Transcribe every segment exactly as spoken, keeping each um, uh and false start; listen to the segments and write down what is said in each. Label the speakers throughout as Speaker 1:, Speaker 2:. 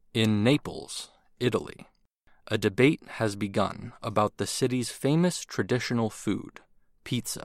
Speaker 1: In Naples, Italy, a debate has begun about the city's famous traditional food, pizza.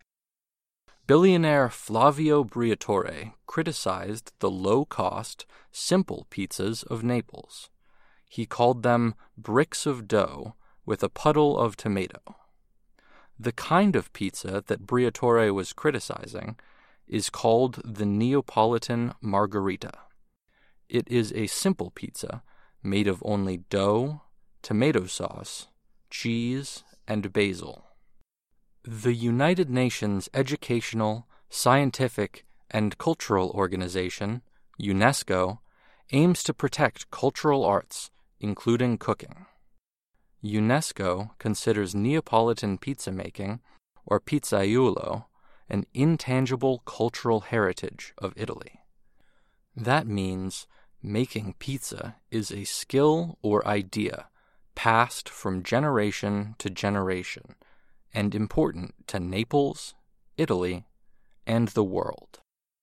Speaker 1: Billionaire Flavio Briatore criticized the low-cost, simple pizzas of Naples. He called them bricks of dough with a puddle of tomato. The kind of pizza that Briatore was criticizing is called the Neapolitan margherita. It is a simple pizza made of only dough, tomato sauce, cheese, and basil. The United Nations Educational, Scientific, and Cultural Organization, UNESCO, aims to protect cultural arts, including cooking. UNESCO considers Neapolitan pizza making, or pizzaiolo, an intangible cultural heritage of Italy. That means making pizza is a skill or idea passed from generation to generation and important to Naples, Italy, and the world.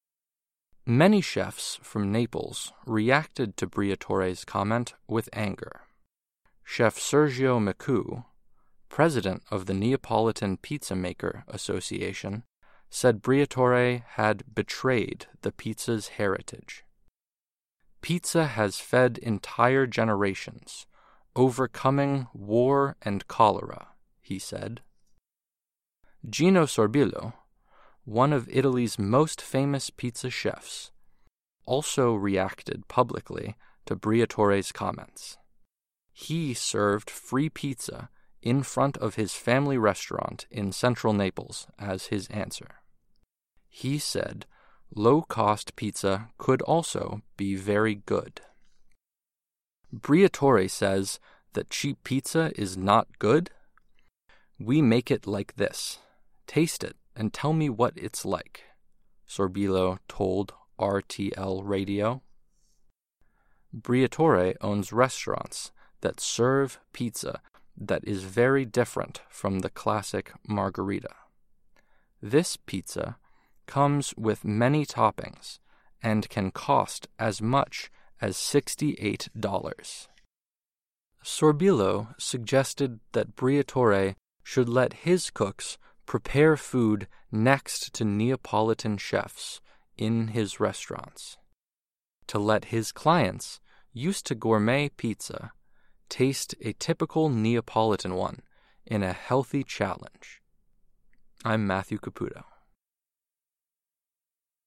Speaker 1: Many chefs from Naples reacted to Briatore's comment with anger. Chef Sergio Micu, president of the Neapolitan Pizza Maker Association, said Briatore had betrayed the pizza's heritage. Pizza has fed entire generations, overcoming war and cholera, he said. Gino Sorbillo, one of Italy's most famous pizza chefs, also reacted publicly to Briatore's comments. He served free pizza in front of his family restaurant in central Naples as his answer. He said low-cost pizza could also be very good. Briatore says that cheap pizza is not good. We make it like this. Taste it and tell me what it's like, Sorbillo told R T L Radio. Briatore owns restaurants that serve pizza that is very different from the classic margherita. This pizza comes with many toppings and can cost as much as sixty-eight dollars. Sorbillo suggested that Briatore should let his cooks prepare food next to Neapolitan chefs in his restaurants, to let his clients used to gourmet pizza taste a typical Neapolitan one in a healthy challenge. I'm Matthew Caputo.